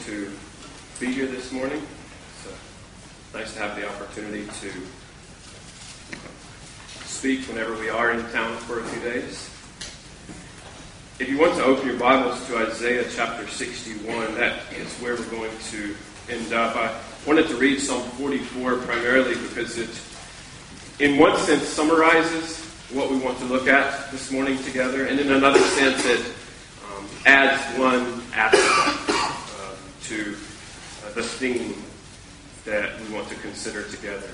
to be here this morning. It's nice to have the opportunity to speak whenever we are in town for a few days. If you want to open your Bibles to Isaiah chapter 61, that is where we're going to end up. I wanted to read Psalm 44 primarily because it, in one sense, summarizes what we want to look at this morning together, and in another sense, it adds one aspect to the theme that we want to consider together.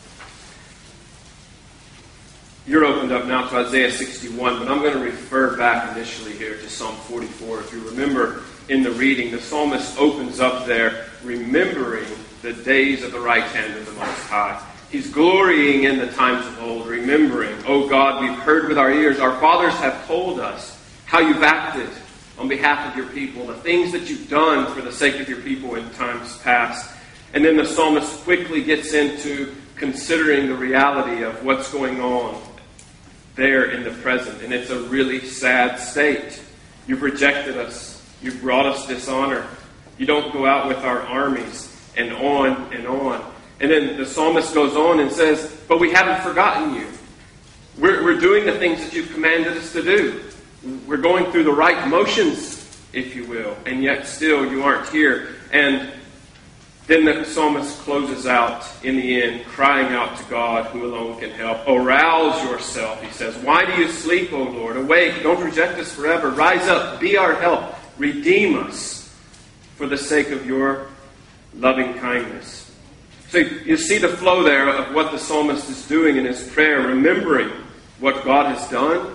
You're opened up now to Isaiah 61, but I'm going to refer back initially here to Psalm 44. If you remember in the reading, the psalmist opens up there remembering the days of the right hand of the Most High. He's glorying in the times of old, remembering, "Oh God, we've heard with our ears, our fathers have told us how you've acted on behalf of your people, the things that you've done for the sake of your people in times past." And then the psalmist quickly gets into considering the reality of what's going on there in the present. And it's a really sad state. You've rejected us. You've brought us dishonor. You don't go out with our armies, and on and on. And then the psalmist goes on and says, "But we haven't forgotten you. We're doing the things that you've commanded us to do. We're going through the right motions, if you will, and yet still you aren't here." And then the psalmist closes out in the end, crying out to God who alone can help. "Arouse yourself," he says. "Why do you sleep, O Lord? Awake, don't reject us forever. Rise up, be our help. Redeem us for the sake of your loving kindness." So you see the flow there of what the psalmist is doing in his prayer, remembering what God has done,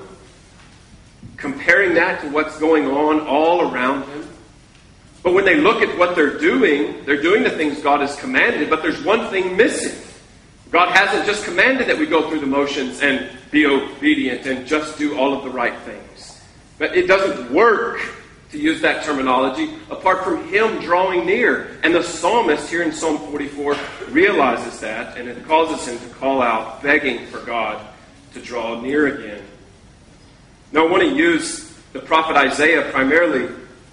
comparing that to what's going on all around him. But when they look at what they're doing the things God has commanded, but there's one thing missing. God hasn't just commanded that we go through the motions and be obedient and just do all of the right things. But it doesn't work, to use that terminology, apart from him drawing near. And the psalmist here in Psalm 44 realizes that, and it causes him to call out, begging for God to draw near again. Now I want to use the prophet Isaiah primarily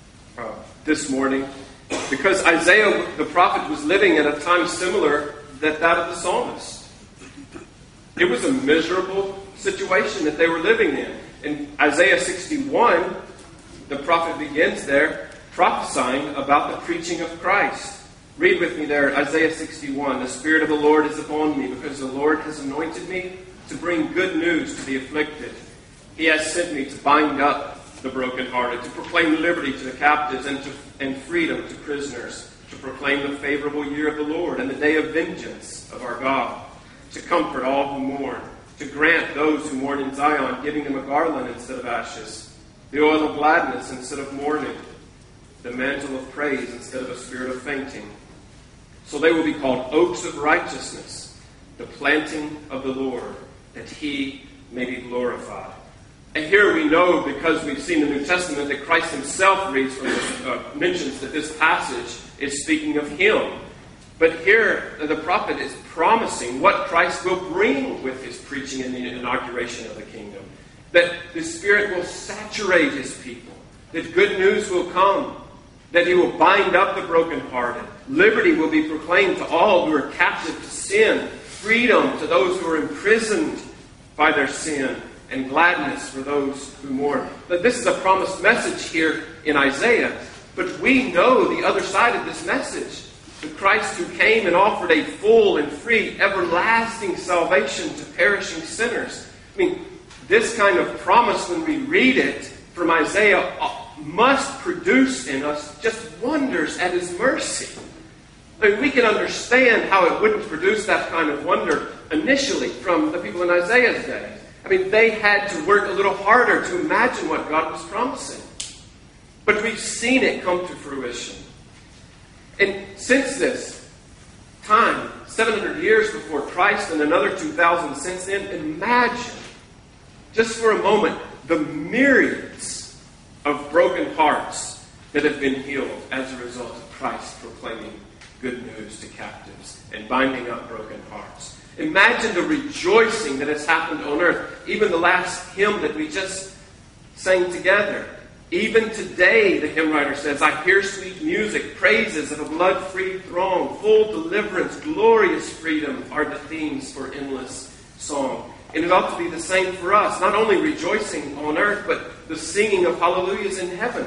this morning because Isaiah, the prophet, was living at a time similar to that of the psalmist. It was a miserable situation that they were living in. In Isaiah 61, the prophet begins there prophesying about the preaching of Christ. Read with me there, Isaiah 61. "The Spirit of the Lord is upon me, because the Lord has anointed me to bring good news to the afflicted. He has sent me to bind up the brokenhearted, to proclaim liberty to the captives and freedom to prisoners, to proclaim the favorable year of the Lord and the day of vengeance of our God, to comfort all who mourn, to grant those who mourn in Zion, giving them a garland instead of ashes, the oil of gladness instead of mourning, the mantle of praise instead of a spirit of fainting. So they will be called oaks of righteousness, the planting of the Lord, that he may be glorified." And here we know, because we've seen the New Testament, that Christ himself mentions that this passage is speaking of him. But here the prophet is promising what Christ will bring with his preaching in the inauguration of the kingdom. That the Spirit will saturate his people. That good news will come. That he will bind up the brokenhearted. Liberty will be proclaimed to all who are captive to sin. Freedom to those who are imprisoned by their sin. And gladness for those who mourn. But this is a promised message here in Isaiah. But we know the other side of this message. The Christ who came and offered a full and free, everlasting salvation to perishing sinners. I mean, this kind of promise, when we read it from Isaiah, must produce in us just wonders at his mercy. I mean, we can understand how it wouldn't produce that kind of wonder initially from the people in Isaiah's day. I mean, they had to work a little harder to imagine what God was promising. But we've seen it come to fruition. And since this time, 700 years before Christ and another 2,000 since then, imagine, just for a moment, the myriads of broken hearts that have been healed as a result of Christ proclaiming good news to captives and binding up broken hearts. Imagine the rejoicing that has happened on earth. Even the last hymn that we just sang together. Even today, the hymn writer says, I hear sweet music, praises of a blood-free throng, full deliverance, glorious freedom are the themes for endless song. And it ought to be the same for us, not only rejoicing on earth, but the singing of hallelujahs in heaven.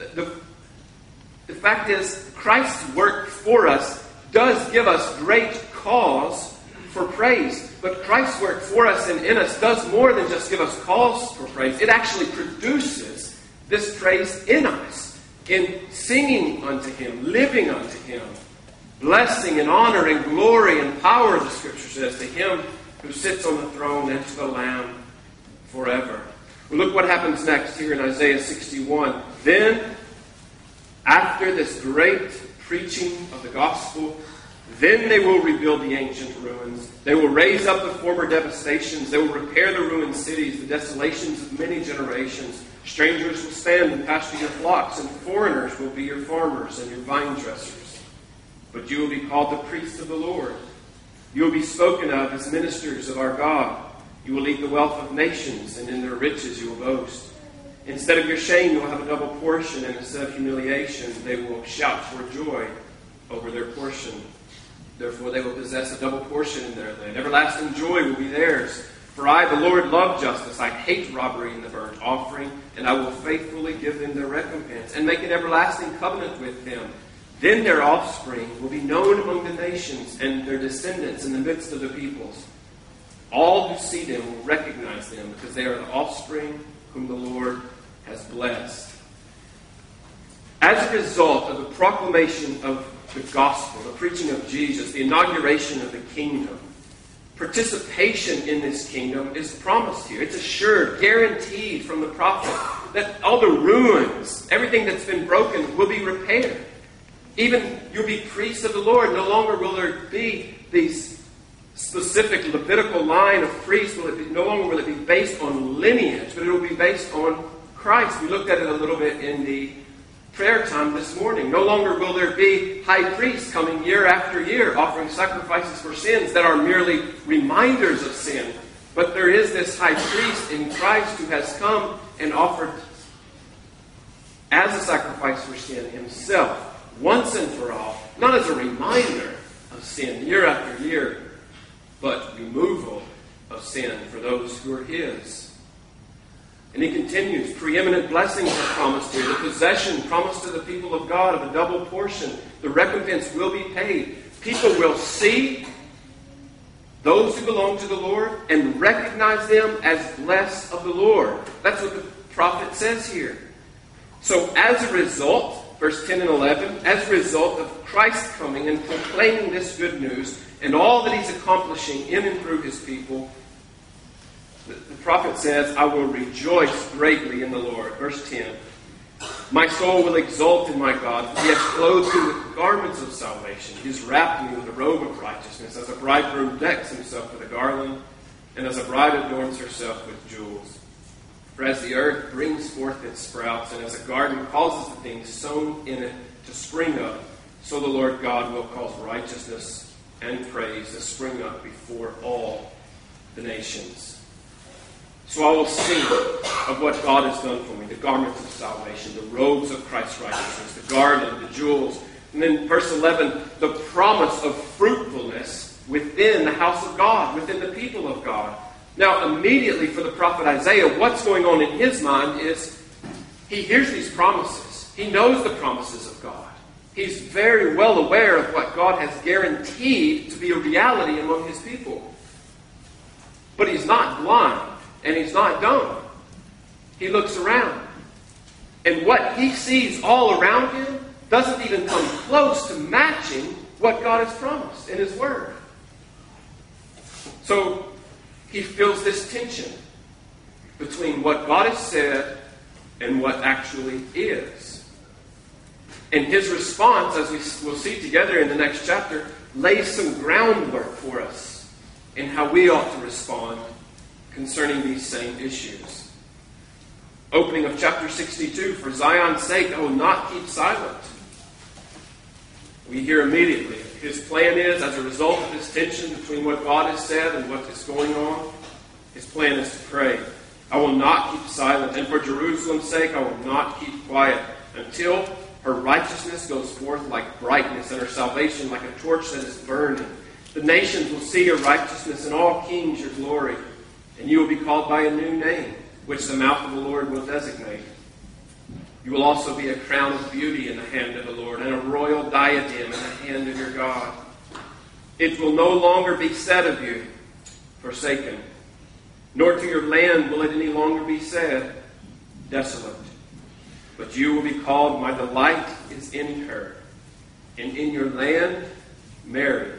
The fact is, Christ's work for us does give us great cause for praise. But Christ's work for us and in us does more than just give us cause for praise. It actually produces this praise in us, in singing unto Him, living unto Him, blessing and honor and glory and power, the Scripture says, to Him who sits on the throne and to the Lamb forever. Well, look what happens next here in Isaiah 61. Then, after this great preaching of the gospel, then they will rebuild the ancient ruins. They will raise up the former devastations. They will repair the ruined cities, the desolations of many generations. Strangers will stand and pasture your flocks, and foreigners will be your farmers and your vine dressers. But you will be called the priests of the Lord. You will be spoken of as ministers of our God. You will eat the wealth of nations, and in their riches you will boast. Instead of your shame, you will have a double portion, and instead of humiliation, they will shout for joy over their portion. Therefore they will possess a double portion in their land. Everlasting joy will be theirs. For I, the Lord, love justice. I hate robbery and the burnt offering, and I will faithfully give them their recompense, and make an everlasting covenant with them. Then their offspring will be known among the nations, and their descendants in the midst of the peoples. All who see them will recognize them, because they are the offspring whom the Lord has blessed. As a result of the proclamation of the gospel, the preaching of Jesus, the inauguration of the kingdom, participation in this kingdom is promised here. It's assured, guaranteed from the prophet, that all the ruins, everything that's been broken, will be repaired. Even you'll be priests of the Lord. No longer will there be these specific Levitical line of priests. No longer will it be based on lineage, but it will be based on Christ. We looked at it a little bit in the prayer time this morning. No longer will there be high priests coming year after year offering sacrifices for sins that are merely reminders of sin. But there is this high priest in Christ who has come and offered as a sacrifice for sin himself, once and for all, not as a reminder of sin year after year, but removal of sin for those who are his. And he continues, preeminent blessings are promised here. The possession promised to the people of God of a double portion. The recompense will be paid. People will see those who belong to the Lord and recognize them as blessed of the Lord. That's what the prophet says here. So as a result, verse 10 and 11, as a result of Christ coming and proclaiming this good news and all that he's accomplishing in and through his people, the prophet says, I will rejoice greatly in the Lord. Verse 10, my soul will exult in my God, for he has clothed me with garments of salvation. He has wrapped me with a robe of righteousness, as a bridegroom decks himself with a garland, and as a bride adorns herself with jewels. For as the earth brings forth its sprouts, and as a garden causes the things sown in it to spring up, so the Lord God will cause righteousness and praise to spring up before all the nations. So I will sing of what God has done for me, the garments of salvation, the robes of Christ's righteousness, the garland, the jewels. And then verse 11, the promise of fruitfulness within the house of God, within the people of God. Now, immediately for the prophet Isaiah, what's going on in his mind is he hears these promises. He knows the promises of God. He's very well aware of what God has guaranteed to be a reality among his people. But he's not blind. And he's not dumb. He looks around. And what he sees all around him doesn't even come close to matching what God has promised in his word. So he feels this tension between what God has said and what actually is. And his response, as we will see together in the next chapter, lays some groundwork for us in how we ought to respond concerning these same issues. Opening of chapter 62, for Zion's sake, I will not keep silent. We hear immediately, his plan is, as a result of this tension between what God has said and what is going on, his plan is to pray. I will not keep silent, and for Jerusalem's sake I will not keep quiet, until her righteousness goes forth like brightness, and her salvation like a torch that is burning. The nations will see your righteousness, and all kings your glory. And you will be called by a new name, which the mouth of the Lord will designate. You will also be a crown of beauty in the hand of the Lord, and a royal diadem in the hand of your God. It will no longer be said of you, forsaken, nor to your land will it any longer be said, desolate. But you will be called, my delight is in her, and in your land, married.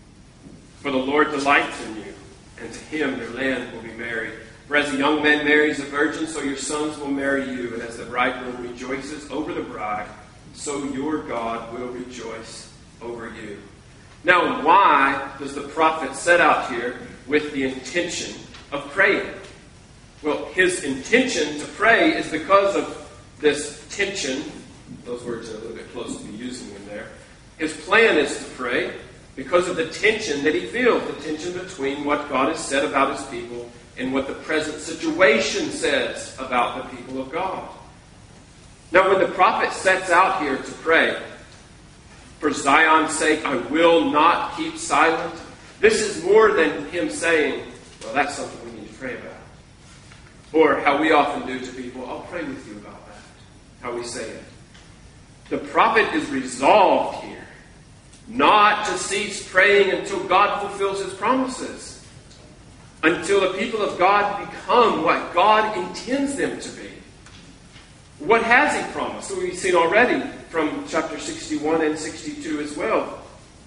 For the Lord delights in you, and to him your land will be married. For as a young man marries a virgin, so your sons will marry you. And as the bridegroom rejoices over the bride, so your God will rejoice over you. Now, why does the prophet set out here with the intention of praying? Well, his intention to pray is because of this tension. Those words are a little bit close to be using them there. His plan is to pray because of the tension that he feels, the tension between what God has said about his people and what the present situation says about the people of God. Now, when the prophet sets out here to pray, for Zion's sake, I will not keep silent, this is more than him saying, well, that's something we need to pray about. Or how we often do to people, I'll pray with you about that. How we say it. The prophet is resolved here not to cease praying until God fulfills his promises. Until the people of God become what God intends them to be. What has he promised? So we've seen already from chapter 61 and 62 as well.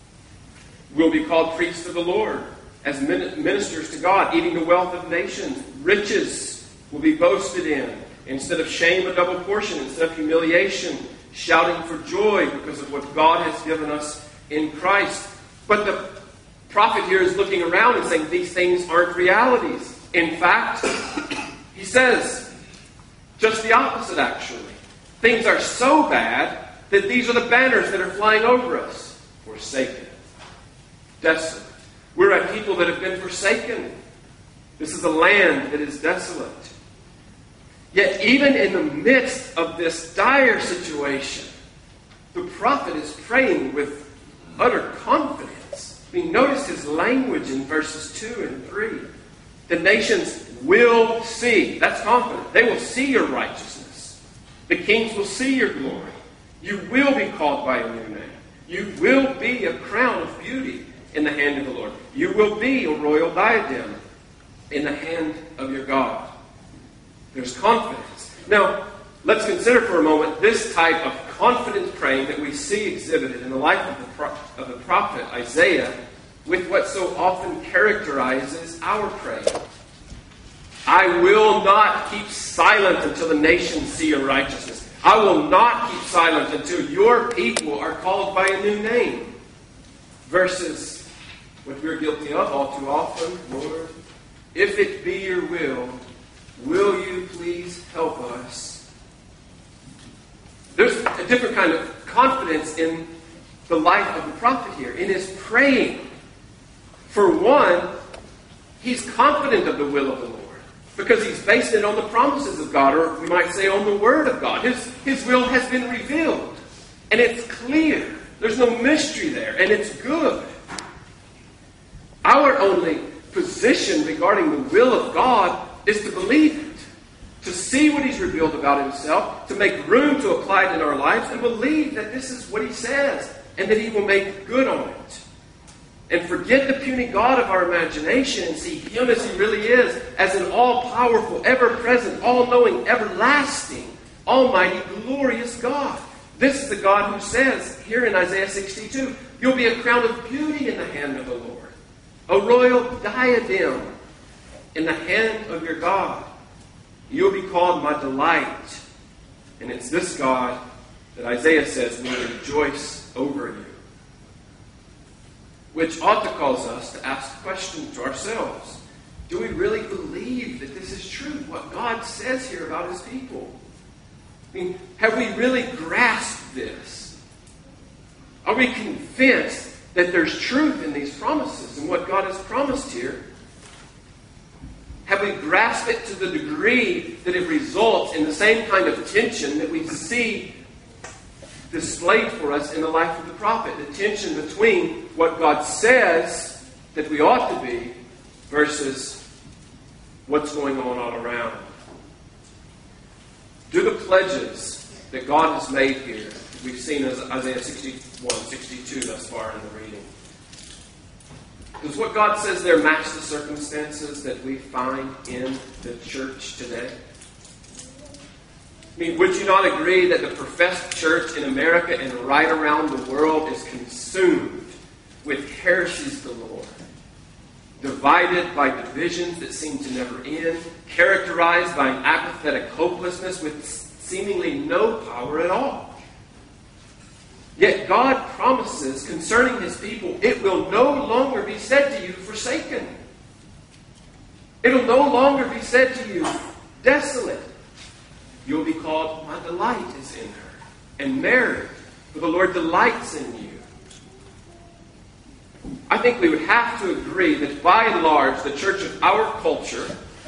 We'll be called priests of the Lord, as ministers to God, eating the wealth of nations. Riches will be boasted in. Instead of shame, a double portion. Instead of humiliation, shouting for joy because of what God has given us in Christ. But the prophet here is looking around and saying these things aren't realities. In fact, he says just the opposite, actually. Things are so bad that these are the banners that are flying over us. Forsaken. Desolate. We're a people that have been forsaken. This is a land that is desolate. Yet even in the midst of this dire situation, the prophet is praying with utter confidence. I mean, notice his language in verses 2 and 3. The nations will see. That's confident. They will see your righteousness. The kings will see your glory. You will be called by a new name. You will be a crown of beauty in the hand of the Lord. You will be a royal diadem in the hand of your God. There's confidence. Now, let's consider for a moment this type of confidence praying that we see exhibited in the life of the prophet Isaiah with what so often characterizes our praying. I will not keep silent until the nations see your righteousness. I will not keep silent until your people are called by a new name. Versus what we're guilty of all too often, Lord, if it be your will you please help us? There's a different kind of confidence in the life of the prophet here, in his praying. For one, he's confident of the will of the Lord, because he's based it on the promises of God, or we might say on the Word of God. His will has been revealed, and it's clear. There's no mystery there, and it's good. Our only position regarding the will of God is to believe it, to see what he's revealed about himself, to make room to apply it in our lives, and believe that this is what he says, and that he will make good on it. And forget the puny God of our imagination and see him as he really is, as an all-powerful, ever-present, all-knowing, everlasting, almighty, glorious God. This is the God who says, here in Isaiah 62, you'll be a crown of beauty in the hand of the Lord, a royal diadem in the hand of your God. You'll be called my delight. And it's this God that Isaiah says will rejoice over you. Which ought to cause us to ask the question to ourselves. Do we really believe that this is true? What God says here about his people? I mean, have we really grasped this? Are we convinced that there's truth in these promises and what God has promised here? Have Have we grasped it to the degree that it results in the same kind of tension that we see displayed for us in the life of the prophet? The tension between what God says that we ought to be versus what's going on all around. Do the pledges that God has made here, we've seen as Isaiah 61, 62 thus far in the reading, does what God says there match the circumstances that we find in the church today? I mean, would you not agree that the professed church in America and right around the world is consumed with heresies galore, divided by divisions that seem to never end, characterized by an apathetic hopelessness with seemingly no power at all? Yet God promises concerning His people, it will no longer be said to you, forsaken. It will no longer be said to you, desolate. You will be called, my delight is in her, and Mary, for the Lord delights in you. I think we would have to agree that by and large, the church of our culture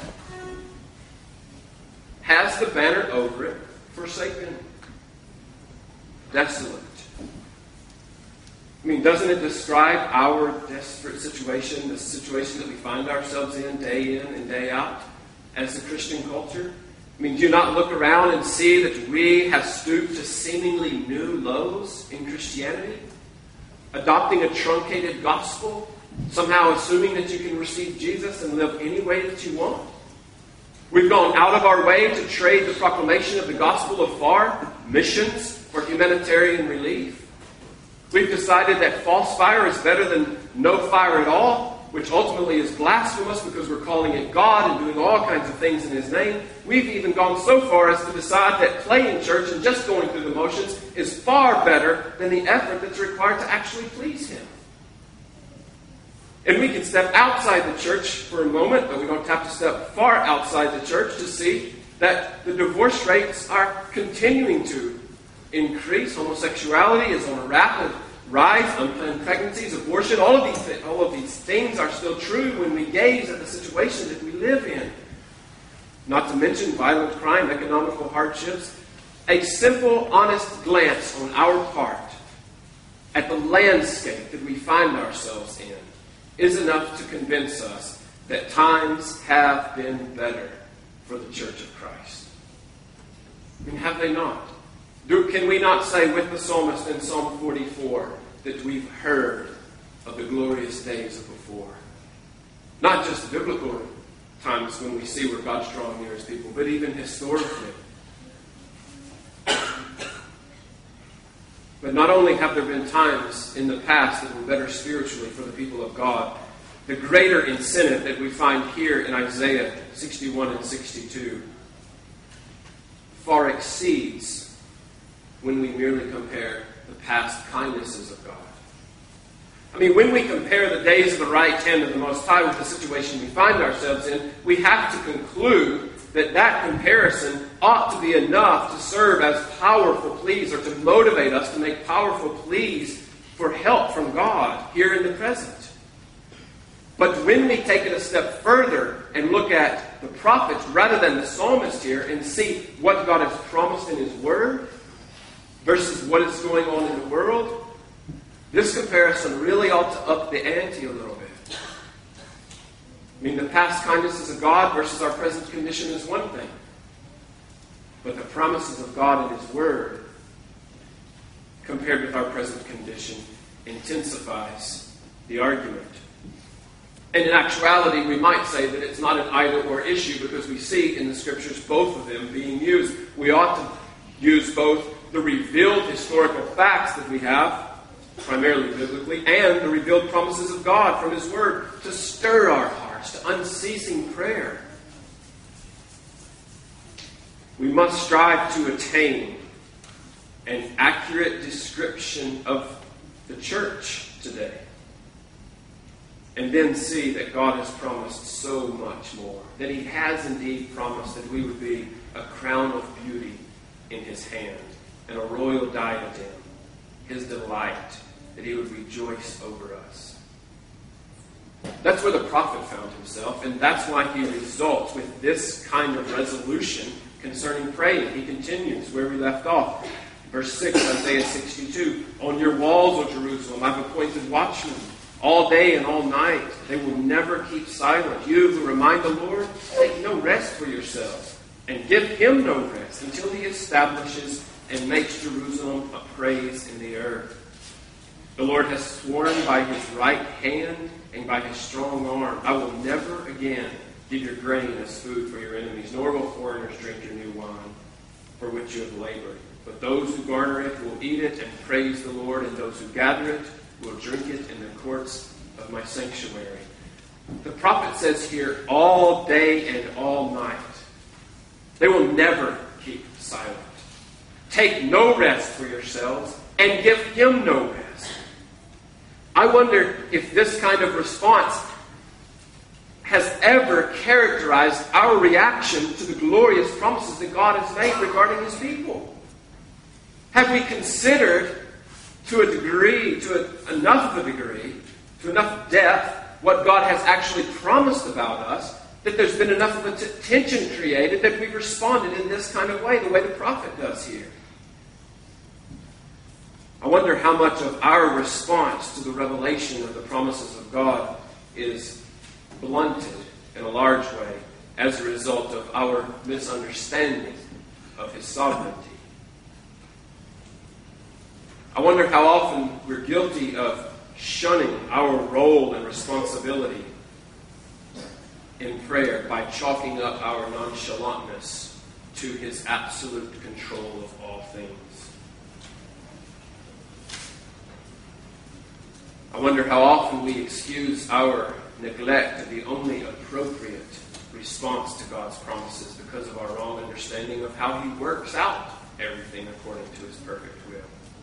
has the banner over it, forsaken, desolate. I mean, doesn't it describe our desperate situation, the situation that we find ourselves in and day out as the Christian culture? I mean, do you not look around and see that we have stooped to seemingly new lows in Christianity? Adopting a truncated gospel, somehow assuming that you can receive Jesus and live any way that you want. We've gone out of our way to trade the proclamation of the gospel afar, missions, for humanitarian relief. We've decided that false fire is better than no fire at all, which ultimately is blasphemous because we're calling it God and doing all kinds of things in His name. We've even gone so far as to decide that playing church and just going through the motions is far better than the effort that's required to actually please Him. And we can step outside the church for a moment, but we don't have to step far outside the church to see that the divorce rates are continuing to increase. Homosexuality is on a rapid rise, unplanned pregnancies, abortion, all of these things are still true when we gaze at the situation that we live in. Not to mention violent crime, economical hardships. A simple, honest glance on our part at the landscape that we find ourselves in is enough to convince us that times have been better for the Church of Christ. I mean, have they not? Can we not say with the psalmist in Psalm 44 that we've heard of the glorious days of before? Not just biblical times when we see where God's drawing near His people, but even historically. But not only have there been times in the past that were better spiritually for the people of God, the greater incentive that we find here in Isaiah 61 and 62 far exceeds when we merely compare the past kindnesses of God. I mean, when we compare the days of the right hand of the Most High with the situation we find ourselves in, we have to conclude that that comparison ought to be enough to serve as powerful pleas or to motivate us to make powerful pleas for help from God here in the present. But when we take it a step further and look at the prophets rather than the psalmist here and see what God has promised in His Word versus what is going on in the world, this comparison really ought to up the ante a little bit. I mean, the past kindnesses of God versus our present condition is one thing. But the promises of God in His Word, compared with our present condition, intensifies the argument. And in actuality, we might say that it's not an either-or issue because we see in the Scriptures both of them being used. We ought to use both the revealed historical facts that we have, primarily biblically, and the revealed promises of God from His Word to stir our hearts to unceasing prayer. We must strive to attain an accurate description of the church today, and then see that God has promised so much more, that He has indeed promised that we would be a crown of beauty in His hand and a royal diadem, His delight, that He would rejoice over us. That's where the prophet found himself, and that's why he results with this kind of resolution concerning praying. He continues where we left off. Verse 6, Isaiah 62, "On your walls, O Jerusalem, I've appointed watchmen all day and all night. They will never keep silent. You who remind the Lord, take no rest for yourselves, and give him no rest until he establishes and makes Jerusalem a praise in the earth. The Lord has sworn by his right hand and by his strong arm, I will never again give your grain as food for your enemies, nor will foreigners drink your new wine, for which you have labored. But those who garner it will eat it and praise the Lord, and those who gather it will drink it in the courts of my sanctuary." The prophet says here, all day and all night. They will never keep silent. Take no rest for yourselves, and give him no rest. I wonder if this kind of response has ever characterized our reaction to the glorious promises that God has made regarding his people. Have we considered to a degree, to enough of a degree, to enough depth, what God has actually promised about us, that there's been enough of a tension created that we've responded in this kind of way, the way the prophet does here? I wonder how much of our response to the revelation of the promises of God is blunted in a large way as a result of our misunderstanding of his sovereignty. I wonder how often we're guilty of shunning our role and responsibility in prayer by chalking up our nonchalantness to his absolute control of all things. I wonder how often we excuse our neglect of the only appropriate response to God's promises because of our wrong understanding of how he works out everything according to his perfect will.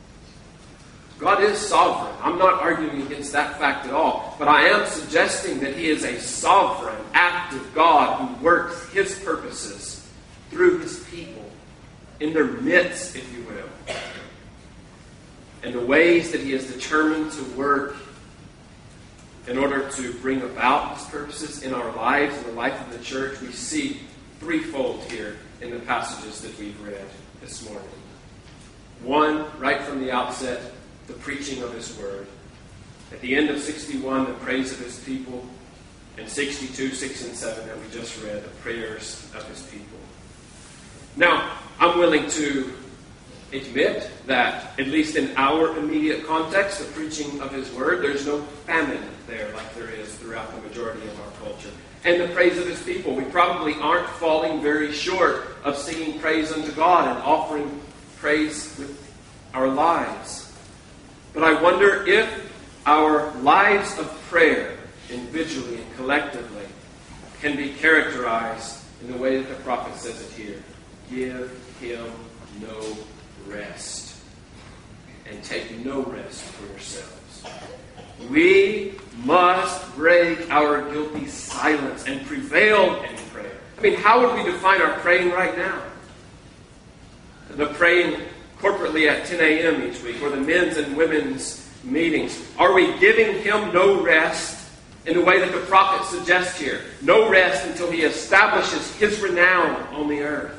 God is sovereign. I'm not arguing against that fact at all. But I am suggesting that he is a sovereign, active God who works his purposes through his people, in their midst, if you will. And the ways that he is determined to work in order to bring about his purposes in our lives, in the life of the church, we see threefold here in the passages that we've read this morning. One, right from the outset, the preaching of his word. At the end of 61, the praise of his people. And 62, 6, and 7 that we just read, the prayers of his people. Now, I'm willing to admit that, at least in our immediate context, the preaching of his word, there's no famine there like there is throughout the majority of our culture. And the praise of his people. We probably aren't falling very short of singing praise unto God and offering praise with our lives. But I wonder if our lives of prayer, individually and collectively, can be characterized in the way that the prophet says it here. Give him no rest, and take no rest for yourselves. We must break our guilty silence and prevail in prayer. I mean, how would we define our praying right now? The praying corporately at 10 a.m. each week, or the men's and women's meetings. Are we giving him no rest in the way that the prophet suggests here? No rest until he establishes his renown on the earth.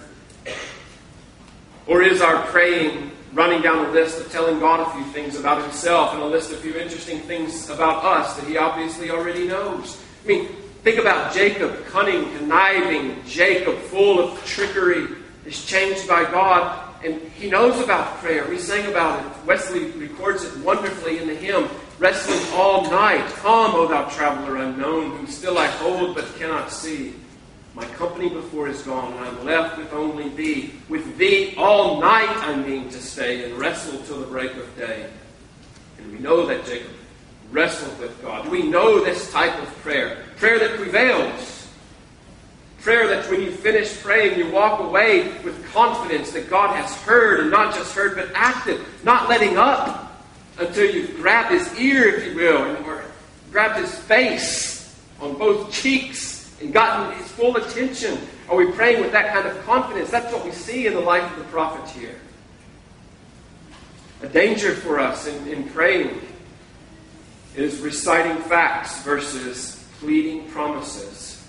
Or is our praying running down a list of telling God a few things about himself and a list of a few interesting things about us that he obviously already knows? I mean, think about Jacob, cunning, conniving Jacob, full of trickery, is changed by God, and he knows about prayer. We sang about it. Wesley records it wonderfully in the hymn, wrestling all night. Come, O thou traveler unknown, whom still I hold but cannot see. My company before is gone, and I'm left with only thee. With thee all night I mean to stay, and wrestle till the break of day. And we know that Jacob wrestled with God. We know this type of prayer. Prayer that prevails. Prayer that when you finish praying, you walk away with confidence that God has heard, and not just heard, but acted. Not letting up until you've grabbed his ear, if you will, or grabbed his face on both cheeks and gotten his full attention. Are we praying with that kind of confidence? That's what we see in the life of the prophet here. A danger for us in praying is reciting facts versus pleading promises.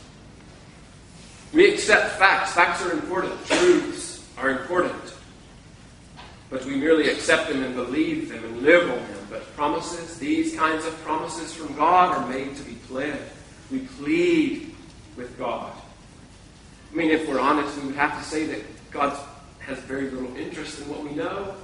We accept facts. Facts are important. Truths are important. But we merely accept them and believe them and live on them. But promises, these kinds of promises from God are made to be pled. We plead with God. I mean, if we're honest, we would have to say that God has very little interest in what we know.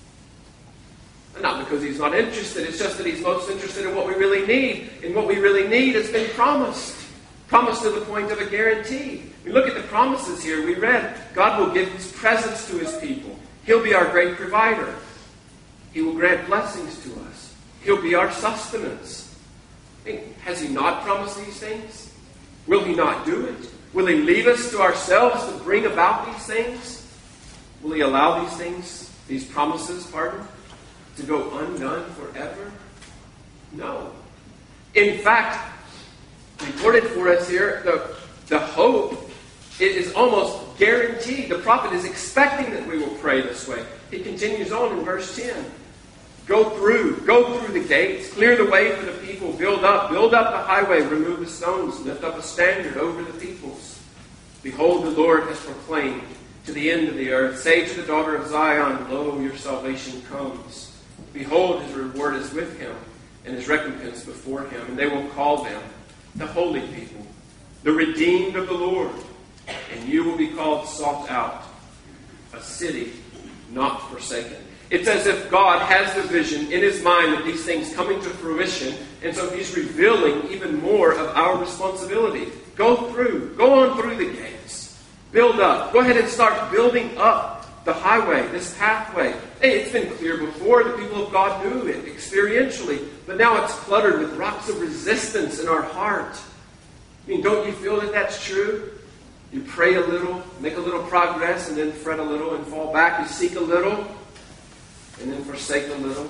And not because He's not interested, it's just that He's most interested in what we really need. And what we really need has been promised. Promised to the point of a guarantee. We look at the promises here. We read, God will give His presence to His people. He'll be our great provider. He will grant blessings to us. He'll be our sustenance. Has He not promised these things? Will He not do it? Will He leave us to ourselves to bring about these things? Will He allow these things, these promises, to go undone forever? No. In fact, recorded for us here, the hope is almost guaranteed. The prophet is expecting that we will pray this way. He continues on in verse 10. Go through the gates, clear the way for the people, build up the highway, remove the stones, lift up a standard over the peoples. Behold, the Lord has proclaimed to the end of the earth. Say to the daughter of Zion, lo, your salvation comes. Behold, His reward is with Him, and His recompense before Him. And they will call them the holy people, the redeemed of the Lord. And you will be called sought out, a city not forsaken. It's as if God has the vision in His mind of these things coming to fruition, and so He's revealing even more of our responsibility. Go on through the gates. Build up. Go ahead and start building up the highway, this pathway. Hey, it's been clear before. The people of God knew it experientially, but now it's cluttered with rocks of resistance in our heart. I mean, don't you feel that that's true? You pray a little, make a little progress, and then fret a little and fall back. You seek a little, and then forsake a little.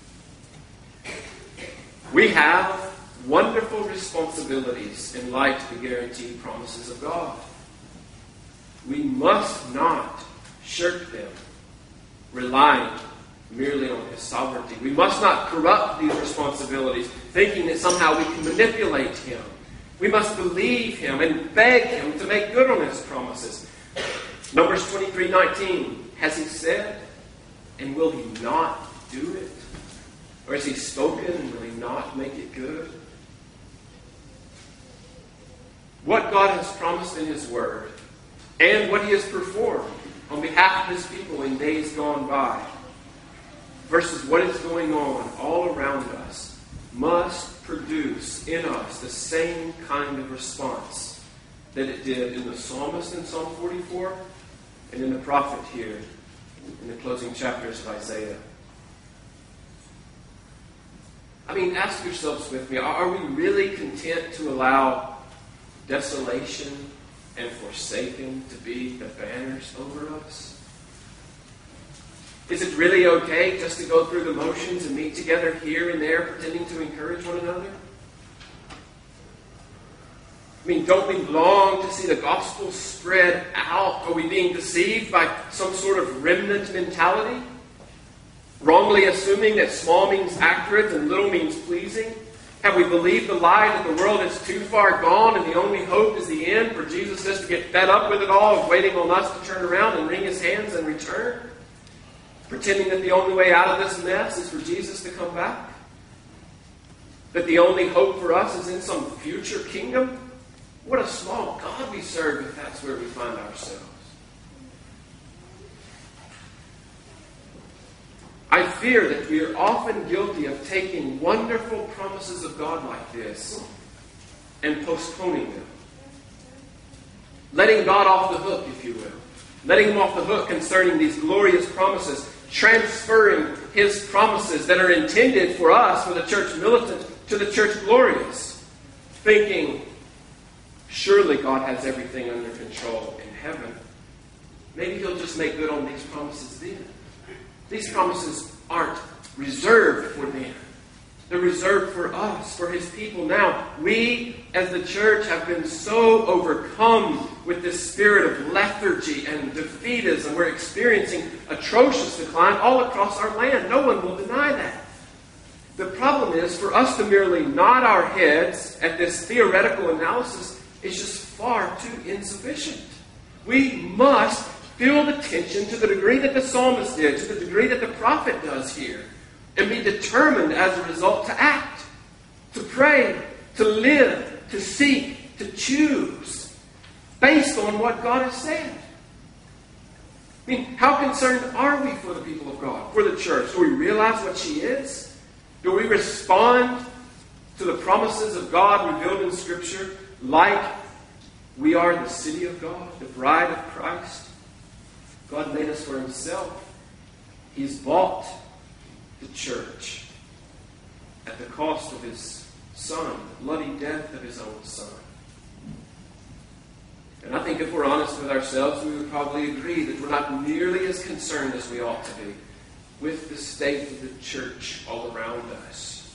We have wonderful responsibilities in light of the guaranteed promises of God. We must not shirk them, relying merely on His sovereignty. We must not corrupt these responsibilities, thinking that somehow we can manipulate Him. We must believe Him and beg Him to make good on His promises. Numbers 23:19. Has He said, and will He not do it? Or has He spoken, and will He not make it good? What God has promised in His Word, and what He has performed on behalf of His people in days gone by, versus what is going on all around us, must produce in us the same kind of response that it did in the psalmist in Psalm 44 and in the prophet here in the closing chapters of Isaiah. I mean, ask yourselves with me, are we really content to allow desolation and forsaken to be the banners over us? Is it really okay just to go through the motions and meet together here and there, pretending to encourage one another? I mean, don't we long to see the gospel spread out? Are we being deceived by some sort of remnant mentality? Wrongly assuming that small means accurate and little means pleasing? Have we believed the lie that the world is too far gone and the only hope is the end for Jesus just to get fed up with it all of waiting on us to turn around and wring His hands and return? Pretending that the only way out of this mess is for Jesus to come back? That the only hope for us is in some future kingdom? What a small God we serve if that's where we find ourselves. I fear that we are often guilty of taking wonderful promises of God like this and postponing them. Letting God off the hook, if you will. Letting Him off the hook concerning these glorious promises. Transferring His promises that are intended for us, for the church militant, to the church glorious. Thinking, surely God has everything under control in heaven. Maybe He'll just make good on these promises then. These promises aren't reserved for them. They're reserved for us, for His people now. We, as the church, have been so overcome with this spirit of lethargy and defeatism. We're experiencing atrocious decline all across our land. No one will deny that. The problem is, for us to merely nod our heads at this theoretical analysis is just far too insufficient. We must feel the tension to the degree that the psalmist did, to the degree that the prophet does here, and be determined as a result to act, to pray, to live, to seek, to choose, based on what God has said. I mean, how concerned are we for the people of God, for the church? Do we realize what she is? Do we respond to the promises of God revealed in Scripture like we are the city of God, the bride of Christ? God made us for Himself. He's bought the church at the cost of His Son, the bloody death of His own Son. And I think if we're honest with ourselves, we would probably agree that we're not nearly as concerned as we ought to be with the state of the church all around us.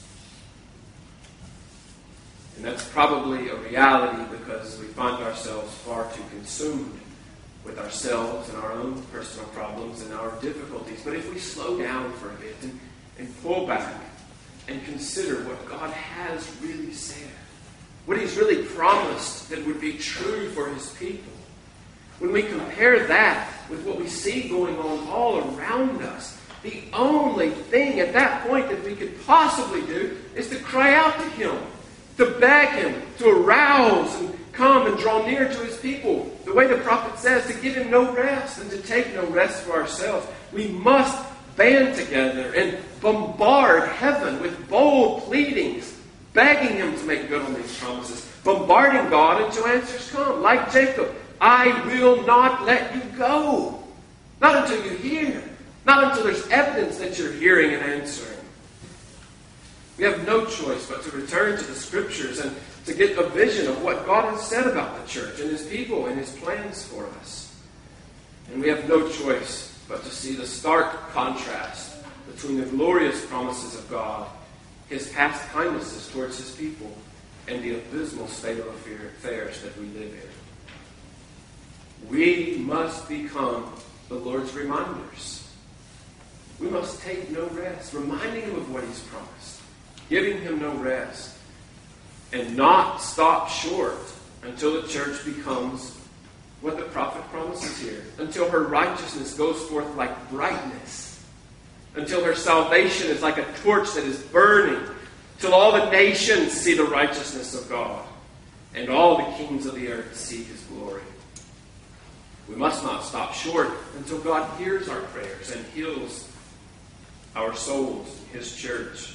And that's probably a reality because we find ourselves far too consumed with ourselves and our own personal problems and our difficulties. But if we slow down for a bit and pull back and consider what God has really said, what He's really promised that would be true for His people, when we compare that with what we see going on all around us, the only thing at that point that we could possibly do is to cry out to Him, to beg Him, to arouse and come and draw near to His people. The way the prophet says, to give Him no rest and to take no rest for ourselves. We must band together and bombard heaven with bold pleadings, begging Him to make good on these promises, bombarding God until answers come. Like Jacob, I will not let you go. Not until you hear. Not until there's evidence that you're hearing and answering. We have no choice but to return to the Scriptures and to get a vision of what God has said about the church and His people and His plans for us. And we have no choice but to see the stark contrast between the glorious promises of God, His past kindnesses towards His people, and the abysmal state of affairs that we live in. We must become the Lord's reminders. We must take no rest, reminding Him of what He's promised, giving Him no rest, and not stop short until the church becomes what the prophet promises here, until her righteousness goes forth like brightness, until her salvation is like a torch that is burning, till all the nations see the righteousness of God, and all the kings of the earth see His glory. We must not stop short until God hears our prayers and heals our souls, His church.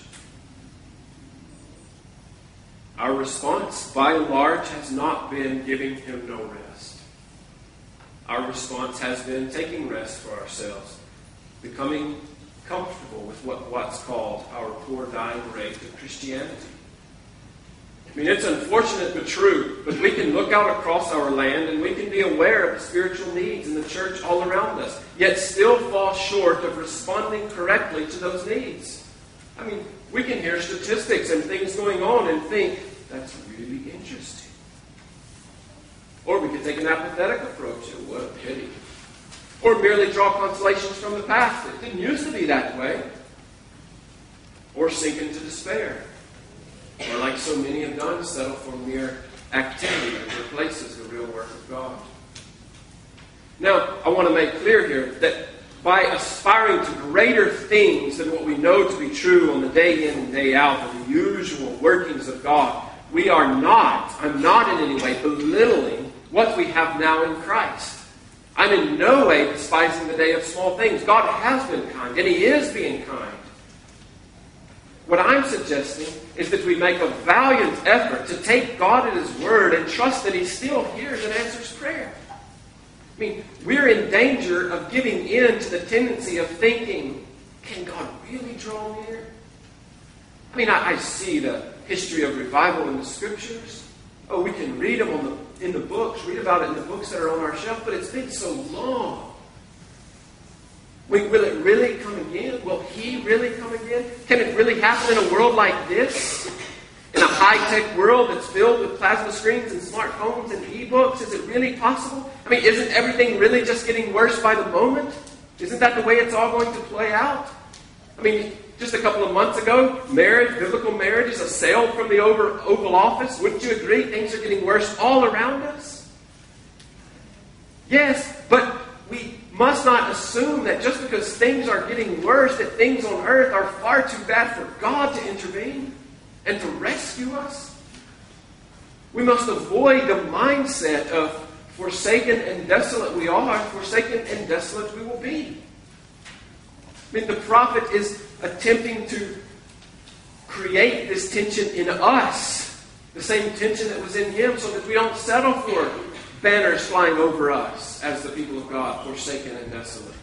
Our response, by and large, has not been giving Him no rest. Our response has been taking rest for ourselves, becoming comfortable with what's called our poor dying rate of Christianity. I mean, it's unfortunate but true, but we can look out across our land and we can be aware of the spiritual needs in the church all around us, yet still fall short of responding correctly to those needs. I mean, we can hear statistics and things going on and think, that's really interesting. Or we could take an apathetic approach, and what a pity. Or merely draw consolations from the past. It didn't used to be that way. Or sink into despair. Or like so many have done, settle for mere activity that replaces the real work of God. Now, I want to make clear here that by aspiring to greater things than what we know to be true on the day in and day out of the usual workings of God, I'm not in any way belittling what we have now in Christ. I'm in no way despising the day of small things. God has been kind, and He is being kind. What I'm suggesting is that we make a valiant effort to take God at His word and trust that He still hears and answers prayer. I mean, we're in danger of giving in to the tendency of thinking, can God really draw near? I mean, I see the history of revival in the Scriptures. Oh, we can read them in the books, read about it in the books that are on our shelf, but it's been so long. Will it really come again? Will He really come again? Can it really happen in a world like this? In a high-tech world that's filled with plasma screens and smartphones and e-books? Is it really possible? I mean, isn't everything really just getting worse by the moment? Isn't that the way it's all going to play out? I mean, just a couple of months ago, biblical marriages assailed from the Oval Office. Wouldn't you agree? Things are getting worse all around us. Yes, but we must not assume that just because things are getting worse, that things on earth are far too bad for God to intervene and to rescue us. We must avoid the mindset of forsaken and desolate we are, forsaken and desolate we will be. I mean, the prophet is attempting to create this tension in us, the same tension that was in him, so that we don't settle for banners flying over us as the people of God, forsaken and desolate.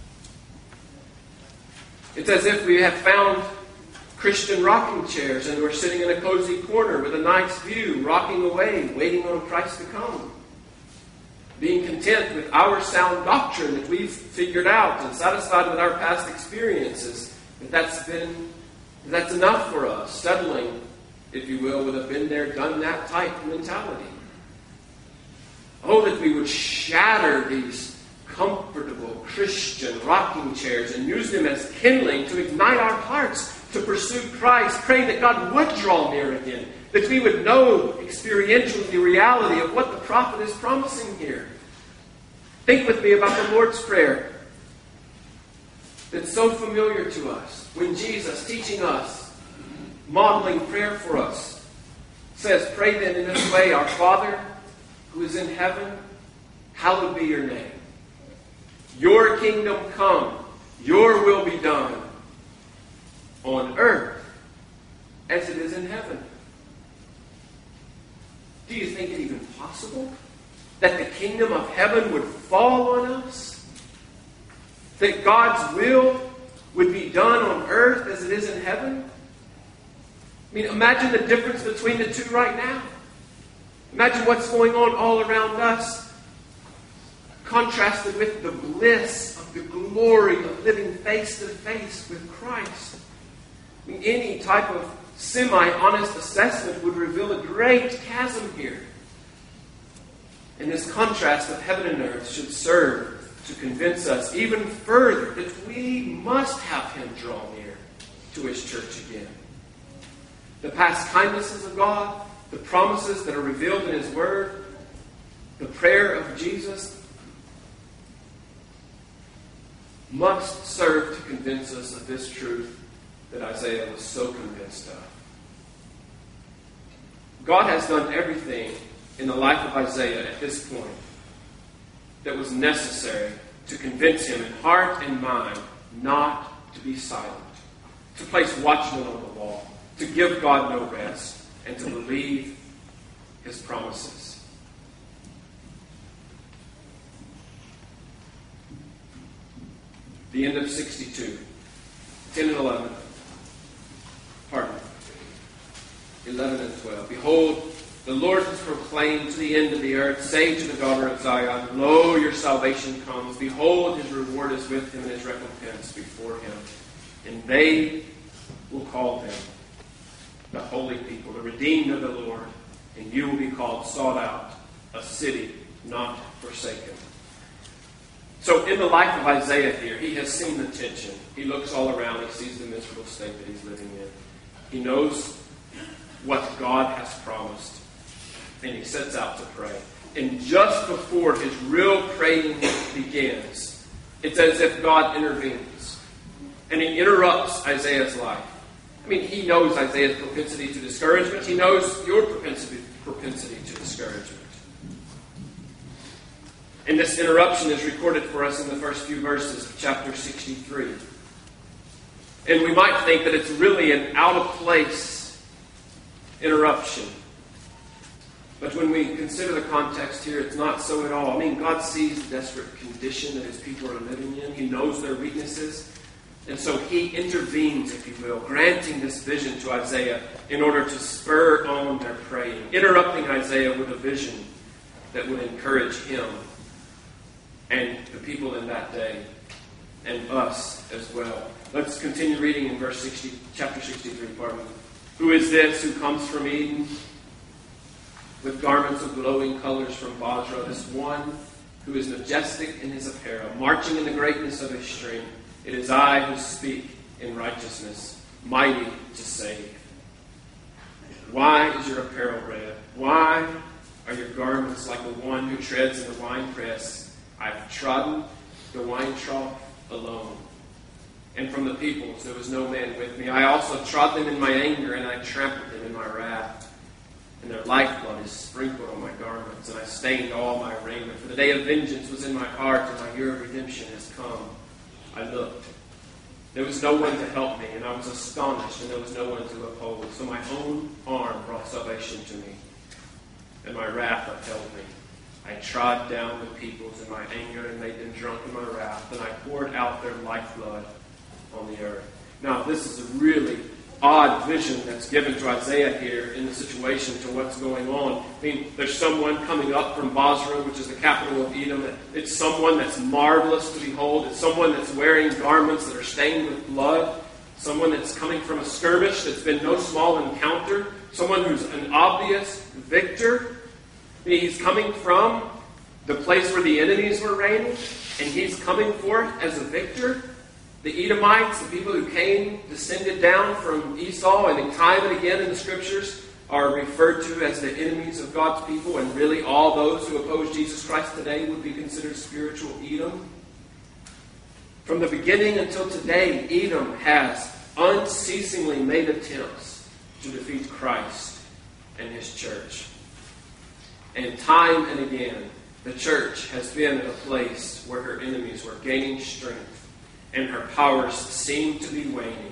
It's as if we have found Christian rocking chairs and we're sitting in a cozy corner with a nice view, rocking away, waiting on Christ to come. Being content with our sound doctrine that we've figured out and satisfied with our past experiences, that's enough for us. Settling, if you will, with a been there, done that type mentality. Oh, that we would shatter these comfortable Christian rocking chairs and use them as kindling to ignite our hearts to pursue Christ, praying that God would draw near again, that we would know experientially the reality of what the prophet is promising here. Think with me about the Lord's Prayer that's so familiar to us. When Jesus, teaching us, modeling prayer for us, says, pray then in this way, our Father who is in heaven, hallowed be your name. Your kingdom come, your will be done on earth as it is in heaven. Do you think it even possible that the kingdom of heaven would fall on us? That God's will would be done on earth as it is in heaven? I mean, imagine the difference between the two right now. Imagine what's going on all around us, contrasted with the bliss of the glory of living face to face with Christ. I mean, any type of semi-honest assessment would reveal a great chasm here. And this contrast of heaven and earth should serve to convince us even further that we must have Him draw near to His church again. The past kindnesses of God, the promises that are revealed in His Word, the prayer of Jesus must serve to convince us of this truth that Isaiah was so convinced of. God has done everything in the life of Isaiah at this point that was necessary to convince him in heart and mind not to be silent, to place watchmen on the wall, to give God no rest, and to believe His promises. The end of 62, 10 and 11. 11 and 12. Behold, the Lord has proclaimed to the end of the earth, say to the daughter of Zion, lo, your salvation comes. Behold, His reward is with Him and His recompense before Him. And they will call them the holy people, the redeemed of the Lord. And you will be called sought out, a city not forsaken. So in the life of Isaiah here, he has seen the tension. He looks all around. He sees the miserable state that he's living in. He knows what God has promised. And he sets out to pray. And just before his real praying begins, it's as if God intervenes. And He interrupts Isaiah's life. I mean, He knows Isaiah's propensity to discouragement. He knows your propensity to discouragement. And this interruption is recorded for us in the first few verses of chapter 63. And we might think that it's really an out-of-place interruption. But when we consider the context here, it's not so at all. I mean, God sees the desperate condition that His people are living in. He knows their weaknesses. And so He intervenes, if you will, granting this vision to Isaiah in order to spur on their praying, interrupting Isaiah with a vision that would encourage him and the people in that day and us as well. Let's continue reading in chapter 63. Who is this who comes from Eden with garments of glowing colors from Basra? This one who is majestic in his apparel, marching in the greatness of His strength. It is I who speak. in righteousness, mighty to save. Why is your apparel red? Why are your garments like the one who treads in the winepress? I've trodden the wine trough alone, and from the peoples there was no man with me. I also trod them in my anger, and I trampled them in my wrath. And their lifeblood is sprinkled on my garments, and I stained all my raiment. For the day of vengeance was in my heart, and my year of redemption has come. I looked. There was no one to help me, and I was astonished, and there was no one to oppose. So my own arm brought salvation to me, and my wrath upheld me. I trod down the peoples in my anger, and made them drunk in my wrath, and I poured out their lifeblood on the earth. Now, this is a really odd vision that's given to Isaiah here in the situation to what's going on. I mean, there's someone coming up from Bozrah, which is the capital of Edom. It's someone that's marvelous to behold. It's someone that's wearing garments that are stained with blood. Someone that's coming from a skirmish that's been no small encounter. Someone who's an obvious victor. I mean, he's coming from the place where the enemies were reigning, and he's coming forth as a victor. The Edomites, the people who descended down from Esau, and time and again in the Scriptures are referred to as the enemies of God's people, and really all those who oppose Jesus Christ today would be considered spiritual Edom. From the beginning until today, Edom has unceasingly made attempts to defeat Christ and His church. And time and again, the church has been at a place where her enemies were gaining strength, and her powers seem to be waning.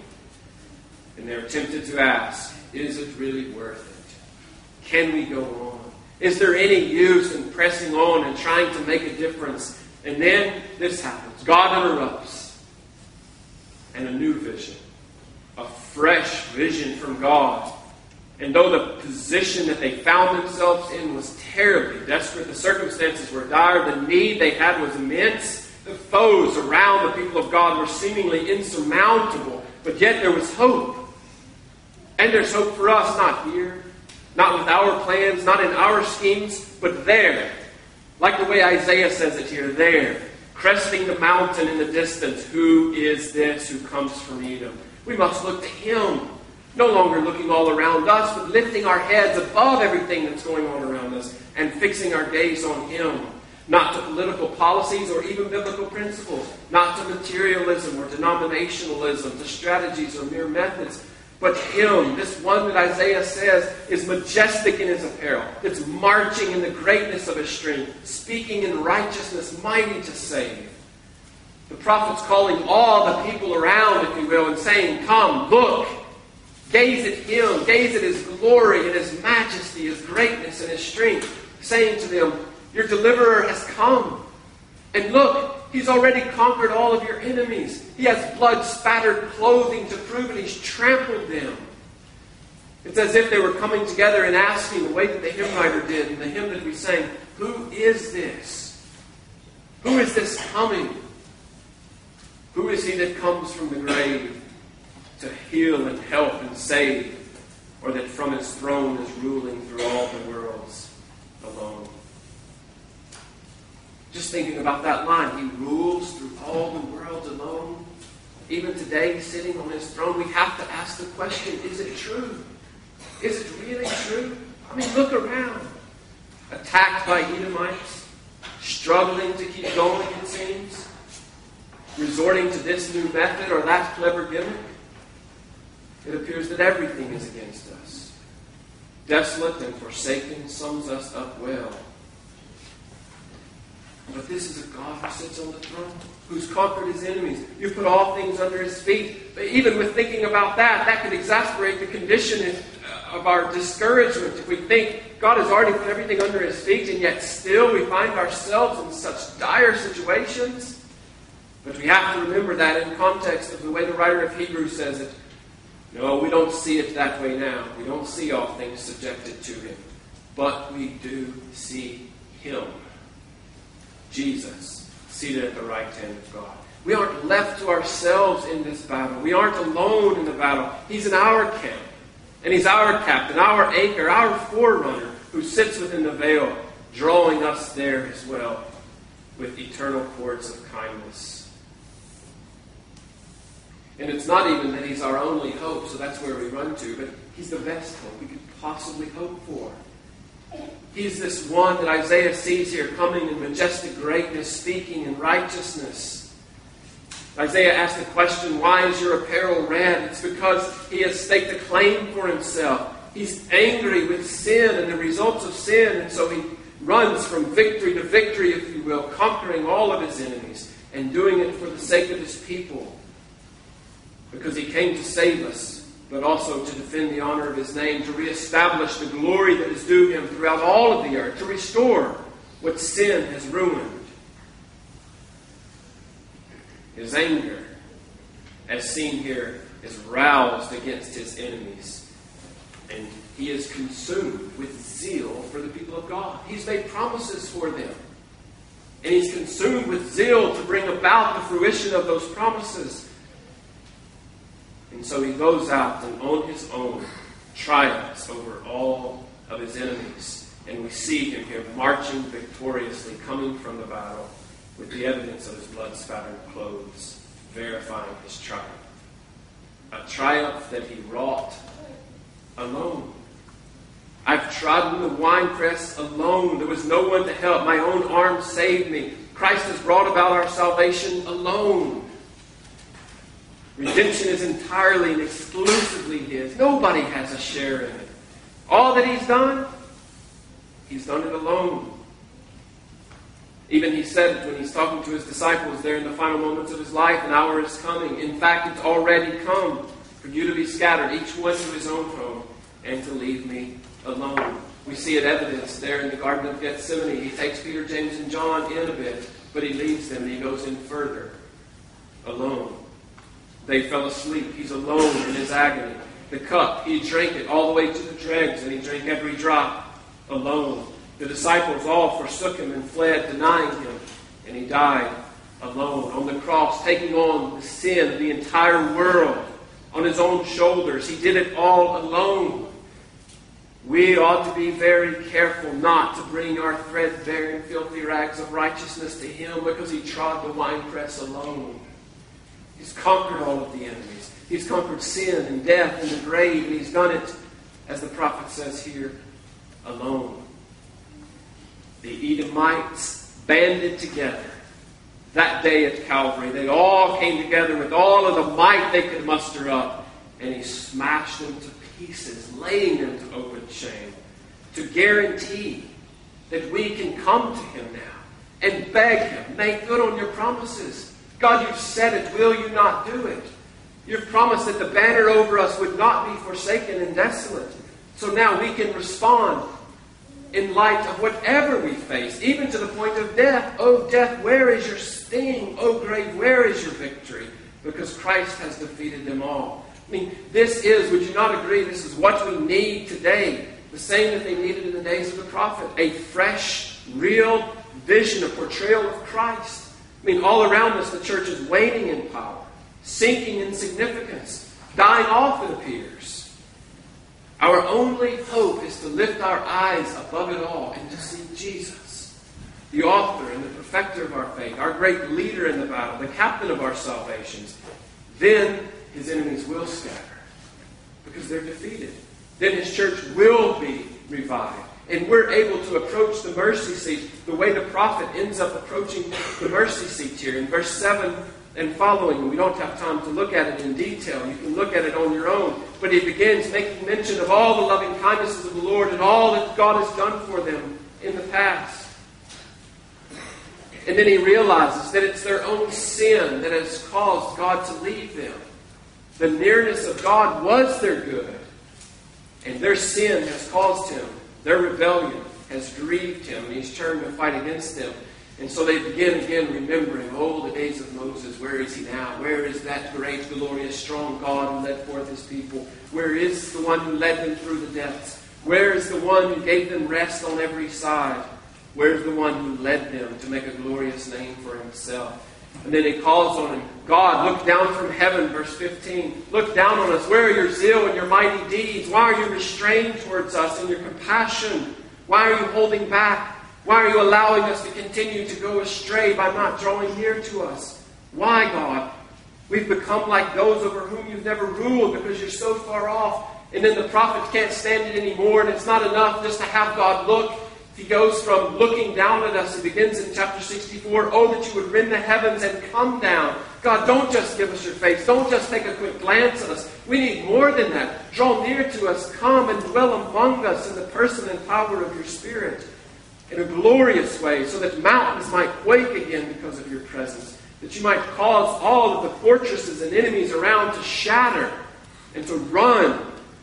And they're tempted to ask, is it really worth it? Can we go on? Is there any use in pressing on and trying to make a difference? And then this happens. God interrupts. And a new vision. A fresh vision from God. And though the position that they found themselves in was terribly desperate, the circumstances were dire, the need they had was immense, the foes around the people of God were seemingly insurmountable, but yet there was hope. And there's hope for us, not here, not with our plans, not in our schemes, but there. Like the way Isaiah says it here, there, cresting the mountain in the distance. Who is this who comes from Edom? We must look to Him. No longer looking all around us, but lifting our heads above everything that's going on around us and fixing our gaze on Him. Not to political policies or even biblical principles. Not to materialism or denominationalism, to strategies or mere methods. But Him, this one that Isaiah says is majestic in His apparel. That's marching in the greatness of His strength. Speaking in righteousness, mighty to save. The prophet's calling all the people around, if you will, and saying, come, look. Gaze at Him. Gaze at His glory and His majesty, His greatness and His strength. Saying to them, your deliverer has come. And look, He's already conquered all of your enemies. He has blood-spattered clothing to prove it. He's trampled them. It's as if they were coming together and asking the way that the hymn writer did in the hymn that we sang, who is this? Who is this coming? Who is He that comes from the grave to heal and help and save, or that from His throne is ruling through all the worlds alone? Just thinking about that line, He rules through all the world alone. Even today, sitting on His throne, we have to ask the question, is it true? Is it really true? I mean, look around. Attacked by Edomites, struggling to keep going, it seems. Resorting to this new method or that clever gimmick. It appears that everything is against us. Desolate and forsaken sums us up well. But this is a God who sits on the throne, who's conquered His enemies. You put all things under His feet. But even with thinking about that could exasperate the condition of our discouragement. If we think God has already put everything under His feet, and yet still we find ourselves in such dire situations. But we have to remember that in context of the way the writer of Hebrews says it. No, we don't see it that way now. We don't see all things subjected to Him. But we do see Him. Jesus, seated at the right hand of God. We aren't left to ourselves in this battle. We aren't alone in the battle. He's in our camp. And He's our captain, our anchor, our forerunner, who sits within the veil, drawing us there as well with eternal cords of kindness. And it's not even that he's our only hope, so that's where we run to, but he's the best hope we could possibly hope for. He's this one that Isaiah sees here coming in majestic greatness, speaking in righteousness. Isaiah asked the question, why is your apparel red? It's because he has staked a claim for himself. He's angry with sin and the results of sin, and so he runs from victory to victory, if you will, conquering all of his enemies and doing it for the sake of his people. Because he came to save us, but also to defend the honor of his name, to reestablish the glory that is due him throughout all of the earth, to restore what sin has ruined. His anger, as seen here, is roused against his enemies. And he is consumed with zeal for the people of God. He's made promises for them. And he's consumed with zeal to bring about the fruition of those promises. And so he goes out and on his own triumphs over all of his enemies. And we see him here marching victoriously, coming from the battle with the evidence of his blood-spattered clothes, verifying his triumph. A triumph that he wrought alone. I've trodden the winepress alone. There was no one to help. My own arm saved me. Christ has brought about our salvation alone. Redemption is entirely and exclusively his. Nobody has a share in it. All that he's done it alone. Even he said when he's talking to his disciples there in the final moments of his life, an hour is coming. In fact, it's already come for you to be scattered, each one to his own home, and to leave me alone. We see it evidenced there in the Garden of Gethsemane. He takes Peter, James, and John in a bit, but he leaves them and he goes in further, alone. They fell asleep. He's alone in his agony. The cup, he drank it all the way to the dregs, and he drank every drop alone. The disciples all forsook him and fled, denying him, and he died alone on the cross, taking on the sin of the entire world on his own shoulders. He did it all alone. We ought to be very careful not to bring our threadbare and filthy rags of righteousness to him, because he trod the winepress alone. He's conquered all of the enemies. He's conquered sin and death and the grave, and he's done it, as the prophet says here, alone. The Edomites banded together that day at Calvary. They all came together with all of the might they could muster up, and he smashed them to pieces, laying them to open shame, to guarantee that we can come to him now and beg him, make good on your promises. God, you've said it. Will you not do it? You've promised that the banner over us would not be forsaken and desolate. So now we can respond in light of whatever we face, even to the point of death. Oh, death, where is your sting? Oh, grave, where is your victory? Because Christ has defeated them all. I mean, this is, would you not agree, this is what we need today. The same that they needed in the days of the prophet. A fresh, real vision, a portrayal of Christ. I mean, all around us, the church is waning in power, sinking in significance, dying off, it appears. Our only hope is to lift our eyes above it all and to see Jesus, the author and the perfecter of our faith, our great leader in the battle, the captain of our salvations. Then his enemies will scatter because they're defeated. Then his church will be revived. And we're able to approach the mercy seat the way the prophet ends up approaching the mercy seat here. In verse 7 and following, we don't have time to look at it in detail. You can look at it on your own. But he begins making mention of all the loving kindnesses of the Lord and all that God has done for them in the past. And then he realizes that it's their own sin that has caused God to leave them. The nearness of God was their good. And their sin has caused him. Their rebellion has grieved him, and he's turned to fight against them. And so they begin again remembering, oh, the days of Moses, where is he now? Where is that great, glorious, strong God who led forth his people? Where is the one who led them through the depths? Where is the one who gave them rest on every side? Where is the one who led them to make a glorious name for himself? And then he calls on him. God, look down from heaven, verse 15. Look down on us. Where are your zeal and your mighty deeds? Why are you restrained towards us in your compassion? Why are you holding back? Why are you allowing us to continue to go astray by not drawing near to us? Why, God? We've become like those over whom you've never ruled because you're so far off. And then the prophets can't stand it anymore, and it's not enough just to have God look. He goes from looking down at us. It begins in chapter 64. Oh, that you would rend the heavens and come down. God, don't just give us your face. Don't just take a quick glance at us. We need more than that. Draw near to us. Come and dwell among us in the person and power of your Spirit in a glorious way, so that mountains might quake again because of your presence. That you might cause all of the fortresses and enemies around to shatter and to run,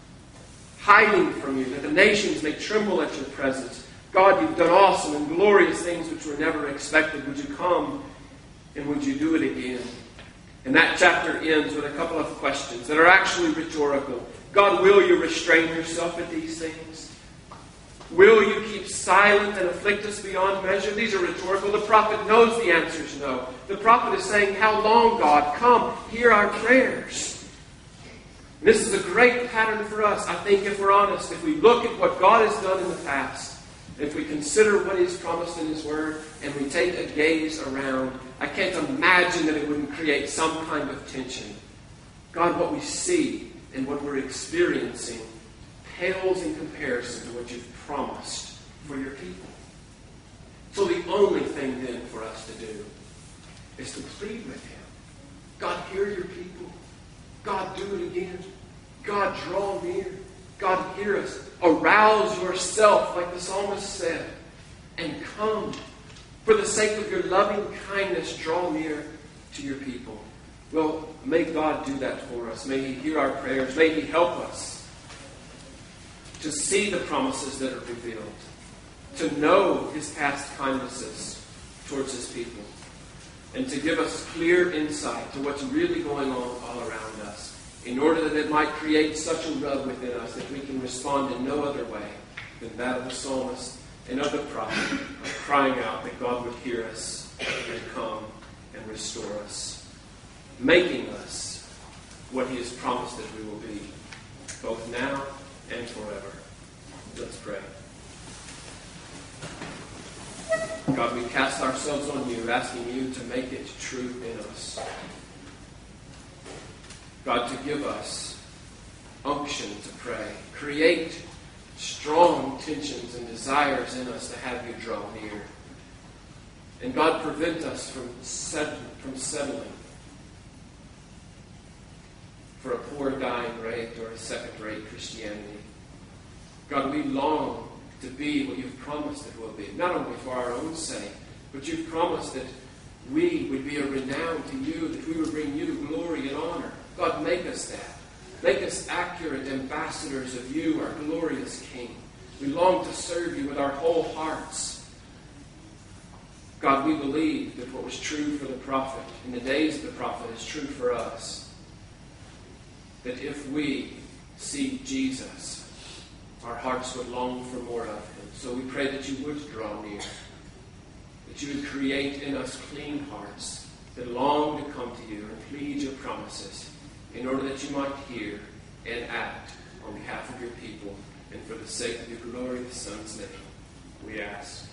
hiding from you, that the nations may tremble at your presence. God, you've done awesome and glorious things which were never expected. Would you come and would you do it again? And that chapter ends with a couple of questions that are actually rhetorical. God, will you restrain yourself at these things? Will you keep silent and afflict us beyond measure? These are rhetorical. The prophet knows the answer is no. The prophet is saying, how long, God? Come, hear our prayers. And this is a great pattern for us, I think, if we're honest. If we look at what God has done in the past, if we consider what He's promised in His Word, and we take a gaze around, I can't imagine that it wouldn't create some kind of tension. God, what we see and what we're experiencing pales in comparison to what you've promised for your people. So the only thing then for us to do is to plead with Him. God, hear your people. God, do it again. God, draw near. God, hear us. Arouse yourself, like the psalmist said, and come. For the sake of your loving kindness, draw near to your people. Well, may God do that for us. May He hear our prayers. May He help us to see the promises that are revealed, to know His past kindnesses towards His people, and to give us clear insight to what's really going on all around us, in order that it might create such a rub within us that we can respond in no other way than that of the psalmist and of the prophet, of crying out that God would hear us and come and restore us, making us what He has promised that we will be, both now and forever. Let's pray. God, we cast ourselves on you, asking you to make it true in us. God, to give us unction to pray. Create strong intentions and desires in us to have you draw near. And God, prevent us from settling for a poor, dying rate or a second-rate Christianity. God, we long to be what you've promised it will be, not only for our own sake, but you've promised that we would be a renown to you, that we would bring you glory and honor. God, make us that. Make us accurate ambassadors of you, our glorious King. We long to serve you with our whole hearts. God, we believe that what was true for the prophet in the days of the prophet is true for us. That if we see Jesus, our hearts would long for more of him. So we pray that you would draw near, that you would create in us clean hearts that long to come to you and plead your promises, in order that you might hear and act on behalf of your people and for the sake of your glorious Son's name, we ask.